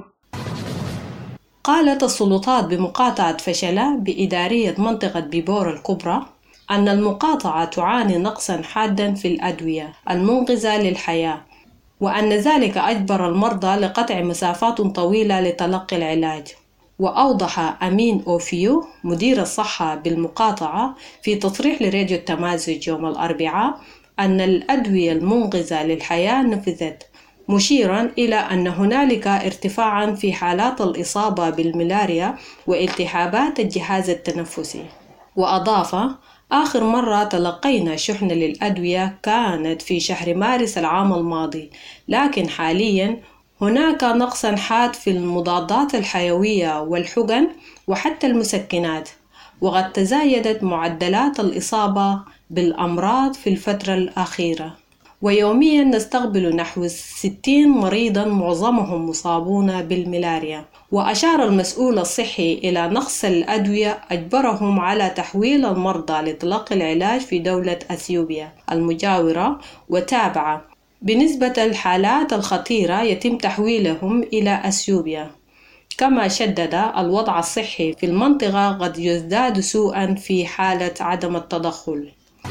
قالت السلطات بمقاطعة فشلة بإدارية منطقة بيبور الكبرى أن المقاطعة تعاني نقصا حادا في الأدوية المنقذة للحياة، وأن ذلك أجبر المرضى لقطع مسافات طويلة لتلقي العلاج. وأوضح أمين أوفيو مدير الصحة بالمقاطعة في تصريح لراديو التمازج يوم الأربعاء أن الأدوية المنقذة للحياة نفذت، مشيرا إلى أن هنالك ارتفاعا في حالات الإصابة بالملاريا والتهابات الجهاز التنفسي. وأضاف: آخر مرة تلقينا شحنة للأدوية كانت في شهر مارس العام الماضي، لكن حاليا هناك نقص حاد في المضادات الحيوية والحقن وحتى المسكنات، وقد تزايدت معدلات الإصابة بالأمراض في الفترة الأخيرة، ويوميا نستقبل نحو ستين مريضا معظمهم مصابون بالملاريا. وأشار المسؤول الصحي إلى نقص الأدوية أجبرهم على تحويل المرضى لتلقي العلاج في دولة أثيوبيا المجاورة، وتابع: بالنسبة للحالات الخطيرة يتم تحويلهم إلى أثيوبيا. كما شدد الوضع الصحي في المنطقة قد يزداد سوءا في حالة عدم التدخل.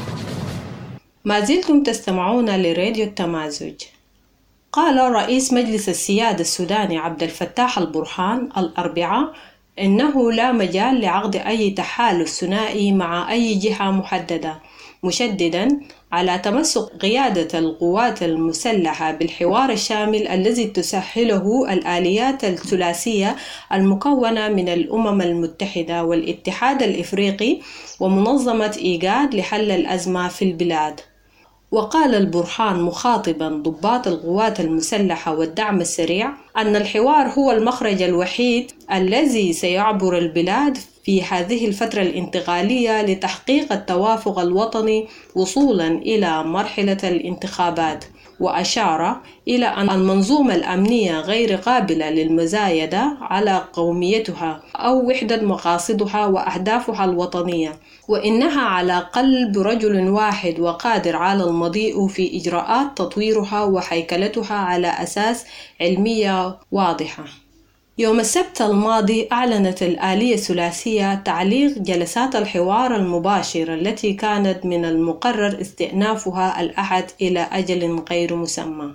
ما زلتم تستمعون لراديو التمازج. قال رئيس مجلس السيادة السوداني عبد الفتاح البرهان الأربعاء إنه لا مجال لعقد أي تحالف ثنائي مع أي جهة محددة، مشددا على تمسك قيادة القوات المسلحة بالحوار الشامل الذي تسهله الآليات الثلاثية المكونة من الأمم المتحدة والاتحاد الإفريقي ومنظمة إيجاد لحل الأزمة في البلاد. وقال البرهان مخاطبا ضباط القوات المسلحة والدعم السريع أن الحوار هو المخرج الوحيد الذي سيعبر البلاد في هذه الفترة الانتقالية لتحقيق التوافق الوطني وصولا إلى مرحلة الانتخابات. وأشار إلى أن المنظومة الأمنية غير قابلة للمزايدة على قوميتها أو وحدة مقاصدها وأهدافها الوطنية، وإنها على قلب رجل واحد وقادر على المضي في إجراءات تطويرها وهيكلتها على أساس علمية واضحة. يوم السبت الماضي أعلنت الآلية الثلاثية تعليق جلسات الحوار المباشر التي كانت من المقرر استئنافها الأحد إلى أجل غير مسمى.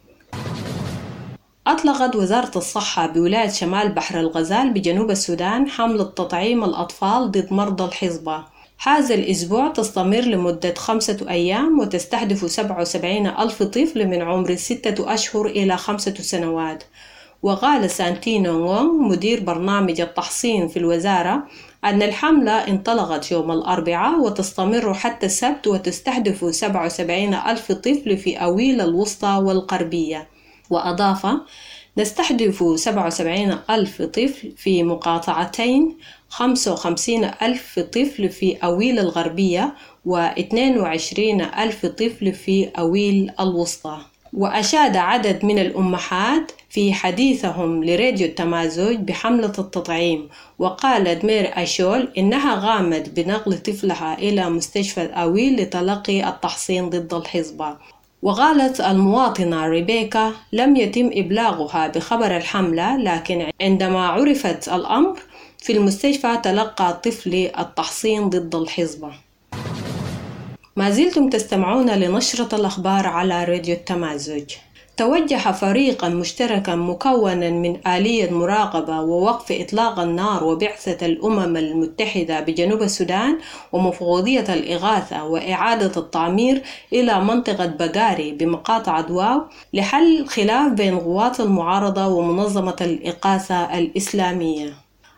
أطلقت وزارة الصحة بولاية شمال بحر الغزال بجنوب السودان حملة تطعيم الأطفال ضد مرضى الحصبة. هذا الأسبوع تستمر لمدة خمسة أيام وتستهدف سبعة وسبعين ألف طفل من عمر ستة أشهر إلى خمسة سنوات. وقال سانتينو نغونغ مدير برنامج التحصين في الوزارة أن الحملة انطلقت يوم الأربعاء وتستمر حتى السبت وتستهدف سبعة وسبعين ألف طفل في أويل الوسطى والغربية. وأضاف: نستهدف سبعة وسبعين ألف طفل في مقاطعتين، خمسة وخمسين ألف طفل في أويل الغربية واثنين وعشرين ألف طفل في أويل الوسطى. وأشاد عدد من الأمهات في حديثهم لراديو التمازج بحملة التطعيم. وقالت مير أشول إنها قامت بنقل طفلها إلى مستشفى أويل لتلقي التحصين ضد الحصبة. وقالت المواطنة ريبيكا لم يتم إبلاغها بخبر الحملة، لكن عندما عرفت الأمر في المستشفى تلقى طفلي التحصين ضد الحصبة. ما زلتم تستمعون لنشرة الأخبار على راديو التمازج. توجه فريقا مشتركا مكونا من آلية مراقبة ووقف إطلاق النار وبعثة الأمم المتحدة بجنوب السودان ومفوضية الإغاثة وإعادة التعمير إلى منطقة بقاري بمقاطعة واو لحل خلاف بين قوات المعارضة ومنظمة الإغاثة الإسلامية.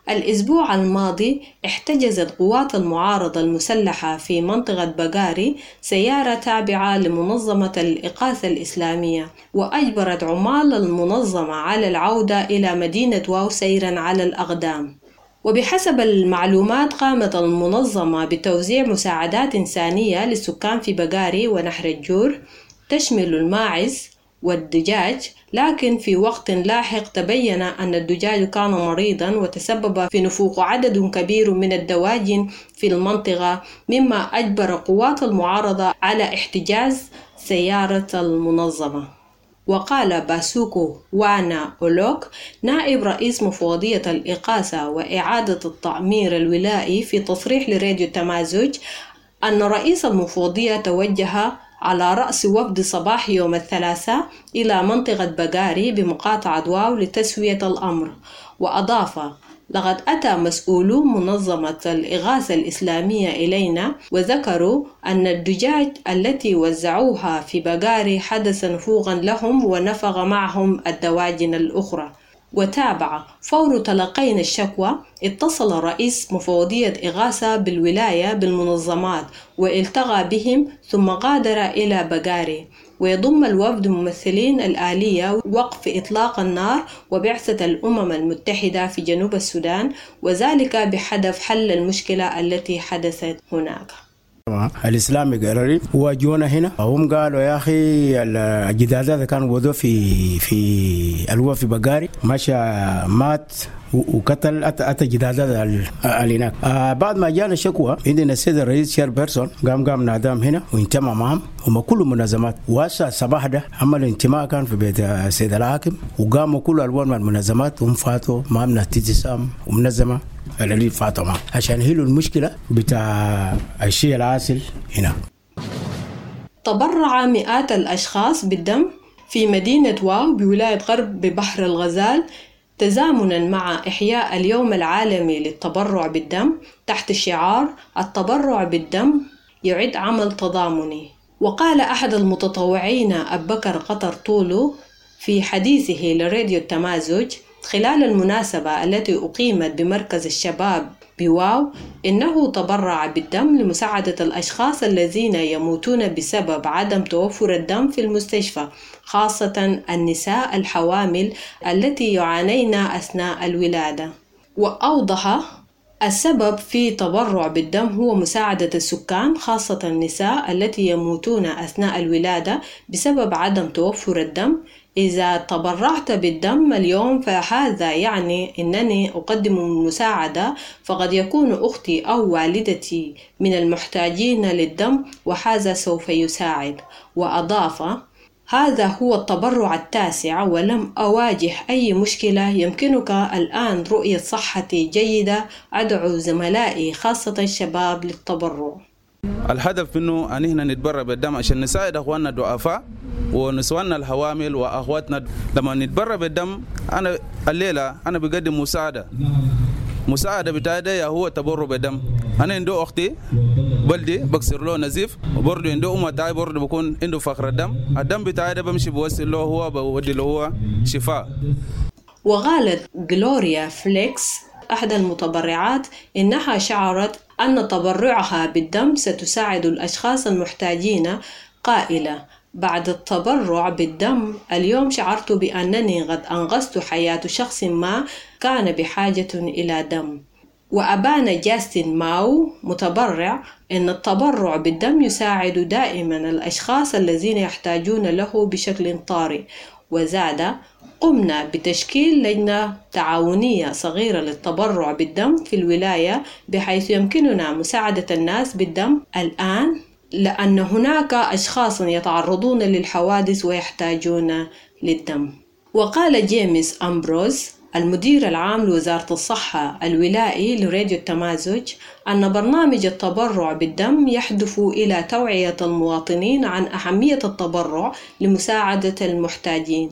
الأسبوع الماضي احتجزت قوات المعارضة المسلحة في منطقة بقاري سيارة تابعة لمنظمة الإغاثة الإسلامية، وأجبرت عمال المنظمة على العودة إلى مدينة واو سيرا على الأقدام. وبحسب المعلومات قامت المنظمة بتوزيع مساعدات إنسانية للسكان في بقاري ونحر الجور تشمل الماعز والدجاج، لكن في وقت لاحق تبين أن الدجاج كان مريضا وتسبب في نفوق عدد كبير من الدواجن في المنطقة، مما أجبر قوات المعارضة على احتجاز سيارة المنظمة. وقال باسوكو وانا أولوك نائب رئيس مفوضية الإغاثة وإعادة التعمير الولائي في تصريح لراديو تمازج أن رئيس المفوضية توجه على رأس وفد صباح يوم الثلاثاء إلى منطقة بقاري بمقاطعة واو لتسوية الأمر. وأضاف: لقد أتى مسؤولو منظمة الإغاثة الإسلامية إلينا وذكروا أن الدجاج التي وزعوها في بقاري حدث نفوغا لهم ونفغ معهم الدواجن الأخرى. وتابع: فور تلقين الشكوى اتصل رئيس مفوضية إغاثة بالولاية بالمنظمات والتقى بهم ثم غادر إلى بقاري. ويضم الوفد ممثلين الآلية وقف إطلاق النار وبعثة الأمم المتحدة في جنوب السودان، وذلك بهدف حل المشكلة التي حدثت هناك. الإسلامي قرري وجونا هنا هم قالوا يا أخي الجدادات كانوا وضعوا في في الوا في بقاري مشى مات وقتل أتى أتى جدادات اللي هناك. آه بعد ما جانا شكوى عندنا السيد الرئيس شير بيرسون قام قام نادام هنا وانتمى معهم هم كل منظمات واسع الصباح ده عمل انتماء كان في بيت السيد الحاكم وقاموا كل ألوان من المنظمات هم فاتوا معنا اعتصام ومنظمة اللي فاتوا معه عشان يحلوا المشكلة بتاع الشيء العاسل هنا. تبرع مئات الأشخاص بالدم في مدينة واو بولاية غرب ببحر الغزال تزامنا مع إحياء اليوم العالمي للتبرع بالدم تحت شعار التبرع بالدم يعد عمل تضامني. وقال أحد المتطوعين أبكر قطر طولو في حديثه لراديو التمازج خلال المناسبة التي أقيمت بمركز الشباب بواو إنه تبرع بالدم لمساعدة الأشخاص الذين يموتون بسبب عدم توفر الدم في المستشفى، خاصة النساء الحوامل التي يعانين أثناء الولادة. وأوضح السبب في تبرع بالدم هو مساعدة السكان خاصة النساء التي يموتون أثناء الولادة بسبب عدم توفر الدم. إذا تبرعت بالدم اليوم فهذا يعني أنني أقدم المساعدة، فقد يكون أختي أو والدتي من المحتاجين للدم وهذا سوف يساعد. وأضاف: هذا هو التبرع التاسع ولم أواجه أي مشكلة، يمكنك الآن رؤية صحتي جيدة، أدعو زملائي خاصة الشباب للتبرع. الهدف انه ان احنا نتبرع بالدم عشان نساعد اخواننا الضعفاء ونسواننا الحوامل واخواتنا. لما نتبرع بالدم انا الليله انا بقدم مساعده مساعده بتاعي هو تبرع بالدم. انا عنده اختي بلدي بكسر له نزيف وبرضه عنده امه تاعي برضه بكون عنده فقر الدم الدم بتاعي ده بمشي بوصل له هو بودي له هو شفاء. وقالت جلوريا فليكس أحد المتبرعات إنها شعرت أن تبرعها بالدم ستساعد الأشخاص المحتاجين، قائلة: بعد التبرع بالدم اليوم شعرت بأنني قد أنقذت حياة شخص ما كان بحاجة إلى دم. وأبان جاستن ماو متبرع أن التبرع بالدم يساعد دائما الأشخاص الذين يحتاجون له بشكل طارئ. وزاد: قمنا بتشكيل لجنة تعاونية صغيرة للتبرع بالدم في الولاية بحيث يمكننا مساعدة الناس بالدم الآن، لأن هناك أشخاص يتعرضون للحوادث ويحتاجون للدم. وقال جيمس أمبروز المدير العام لوزارة الصحة الولائي لراديو التمازج أن برنامج التبرع بالدم يهدف إلى توعية المواطنين عن أهمية التبرع لمساعدة المحتاجين.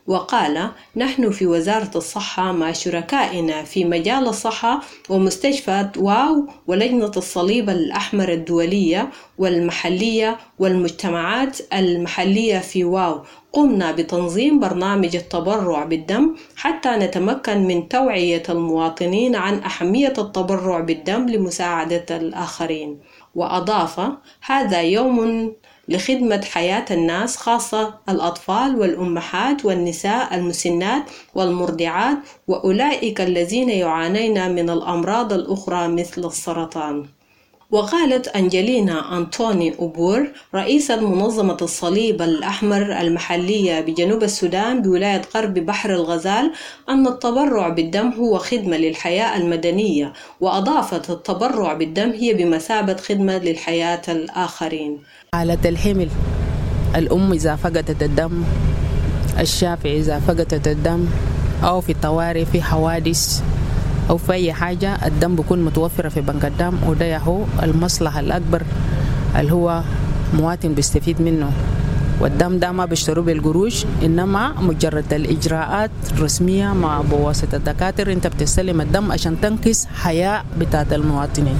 وقال: نحن في وزارة الصحة مع شركائنا في مجال الصحة ومستشفى واو ولجنة الصليب الأحمر الدولية والمحلية والمجتمعات المحلية في واو قمنا بتنظيم برنامج التبرع بالدم حتى نتمكن من توعية المواطنين عن أهمية التبرع بالدم لمساعدة الآخرين. وأضاف: هذا يوم لخدمة حياة الناس، خاصة الأطفال والأمهات والنساء المسنات والمرضعات وأولئك الذين يعانين من الأمراض الأخرى مثل السرطان. وقالت أنجلينا أنطوني أوبور رئيسة منظمة الصليب الأحمر المحلية بجنوب السودان بولاية غرب بحر الغزال أن التبرع بالدم هو خدمة للحياة المدنية، وأضافت: التبرع بالدم هي بمثابة خدمة للحياة الآخرين. حالة الحمل، الأم إذا فقدت الدم، الشافع إذا فقدت الدم، أو في الطوارئ في حوادث أو في أي حاجة الدم بيكون متوفر في بنك الدم، وده هو المصلحة الأكبر اللي هو مواطن بيستفيد منه. والدم ده ما بيشتروا بالقروش، إنما مجرد الإجراءات الرسمية مع بواسطة الدكاترة أنت بتستلم الدم عشان تنقذ حياة بتاعت المواطنين.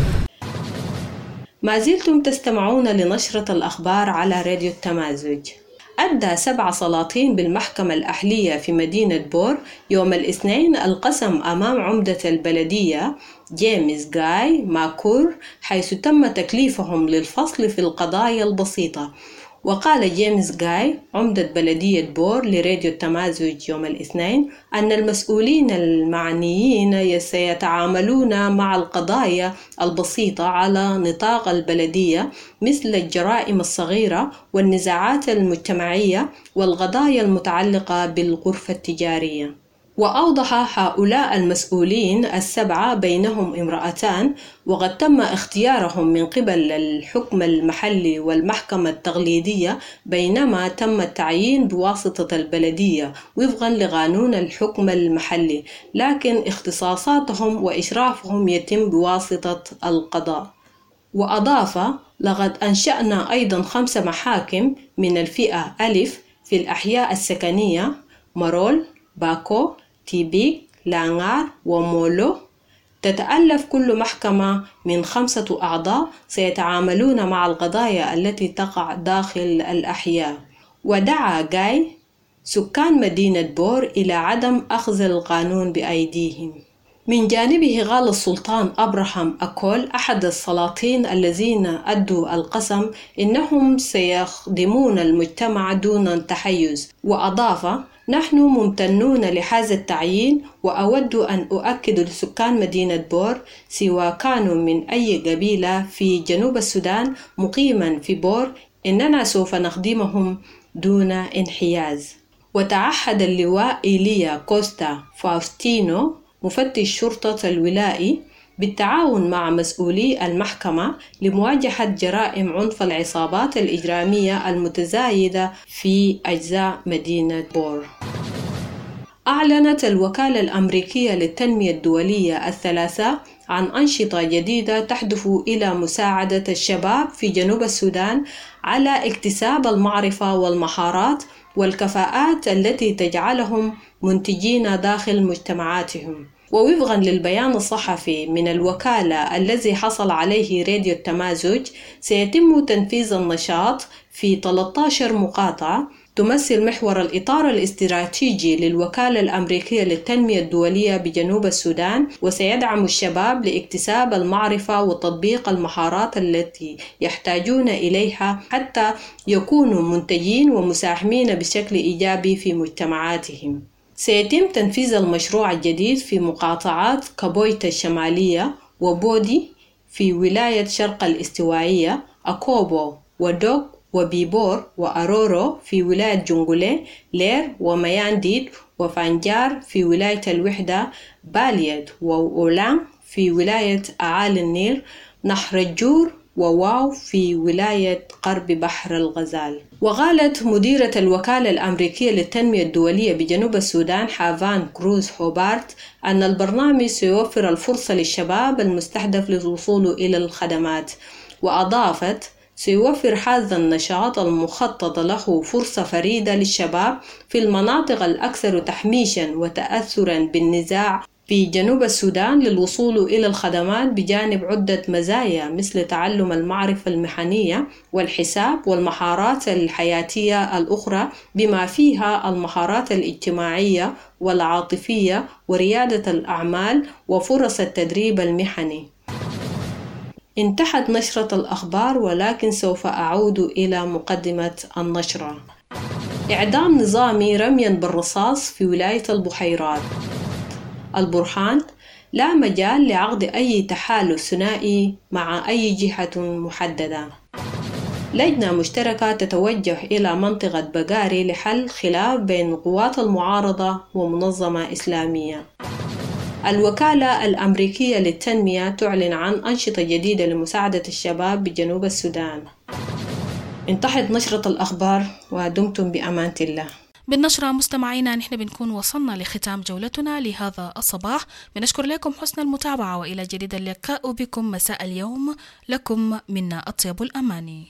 ما زلتم تستمعون لنشرة الأخبار على راديو التمازج. أدى سبع سلاطين بالمحكمة الأهلية في مدينة بور يوم الاثنين القسم أمام عمدة البلدية جيمس غاي ماكور، حيث تم تكليفهم للفصل في القضايا البسيطة. وقال جيمس غاي عمدة بلدية بور لراديو التمازج يوم الاثنين أن المسؤولين المعنيين سيتعاملون مع القضايا البسيطة على نطاق البلدية مثل الجرائم الصغيرة والنزاعات المجتمعية والقضايا المتعلقة بالغرفة التجارية. وأوضح هؤلاء المسؤولين السبعة بينهم امرأتان، وقد تم اختيارهم من قبل الحكم المحلي والمحكمة التقليدية، بينما تم التعيين بواسطة البلدية وفقا لقانون الحكم المحلي، لكن اختصاصاتهم وإشرافهم يتم بواسطة القضاء. وأضاف: لقد أنشأنا أيضا خمس محاكم من الفئة ألف في الأحياء السكنية مرول، باكو، تيبيك، لانغار ومولو. تتألف كل محكمة من خمسة أعضاء سيتعاملون مع القضايا التي تقع داخل الأحياء. ودعا غاي سكان مدينة بور إلى عدم أخذ القانون بأيديهم. من جانبه قال السلطان أبراهام أكول أحد السلاطين الذين أدوا القسم إنهم سيخدمون المجتمع دون تحيز. وأضاف: نحن ممتنون لهذا التعيين، وأود أن أؤكد لسكان مدينة بور سواء كانوا من أي قبيلة في جنوب السودان مقيما في بور إننا سوف نخدمهم دون انحياز. وتعهد اللواء إيليا كوستا فاوستينو مفتش شرطة الولائي بالتعاون مع مسؤولي المحكمة لمواجهة جرائم عنف العصابات الإجرامية المتزايدة في أجزاء مدينة بور. أعلنت الوكالة الأمريكية للتنمية الدولية الثلاثاء عن أنشطة جديدة تهدف إلى مساعدة الشباب في جنوب السودان على اكتساب المعرفة والمهارات والكفاءات التي تجعلهم منتجين داخل مجتمعاتهم. ووفقا للبيان الصحفي من الوكالة الذي حصل عليه راديو التمازج، سيتم تنفيذ النشاط في ثلاثة عشر مقاطعة تمثل محور الإطار الاستراتيجي للوكالة الأمريكية للتنمية الدولية بجنوب السودان، وسيدعم الشباب لاكتساب المعرفة وتطبيق المهارات التي يحتاجون إليها حتى يكونوا منتجين ومساهمين بشكل إيجابي في مجتمعاتهم. سيتم تنفيذ المشروع الجديد في مقاطعات كابويتا الشمالية وبودي في ولاية شرق الاستوائية، أكوبو ودوغ وبيبور وأرورو في ولاية جنغولي، لير وميانديد وفانجار في ولاية الوحدة، باليد وأولام في ولاية أعالي النيل، نهر الجور وواو في ولاية غرب بحر الغزال. وقالت مديرة الوكالة الأمريكية للتنمية الدولية بجنوب السودان هافان كروز هوبارت أن البرنامج سيوفر الفرصة للشباب المستهدف للوصول إلى الخدمات. وأضافت: سيوفر هذا النشاط المخطط له فرصة فريدة للشباب في المناطق الأكثر تحميشاً وتأثراً بالنزاع في جنوب السودان للوصول إلى الخدمات بجانب عدة مزايا مثل تعلم المعرفة المهنية والحساب والمهارات الحياتية الأخرى بما فيها المهارات الاجتماعية والعاطفية وريادة الأعمال وفرص التدريب المهني. انتهت نشرة الأخبار، ولكن سوف أعود إلى مقدمة النشرة. إعدام نظامي رمياً بالرصاص في ولاية البحيرات. البرهان: لا مجال لعقد أي تحالف ثنائي مع أي جهة محددة. لجنة مشتركة تتوجه إلى منطقة بقاري لحل خلاف بين قوات المعارضة ومنظمة إسلامية. الوكالة الأمريكية للتنمية تعلن عن أنشطة جديدة لمساعدة الشباب بجنوب السودان. انتهت نشرة الأخبار ودمتم بأمانة الله. بالنشرة مستمعينا نحن بنكون وصلنا لختام جولتنا لهذا الصباح. بنشكر لكم حسن المتابعة وإلى جديد اللقاء بكم مساء اليوم. لكم منا أطيب الأماني.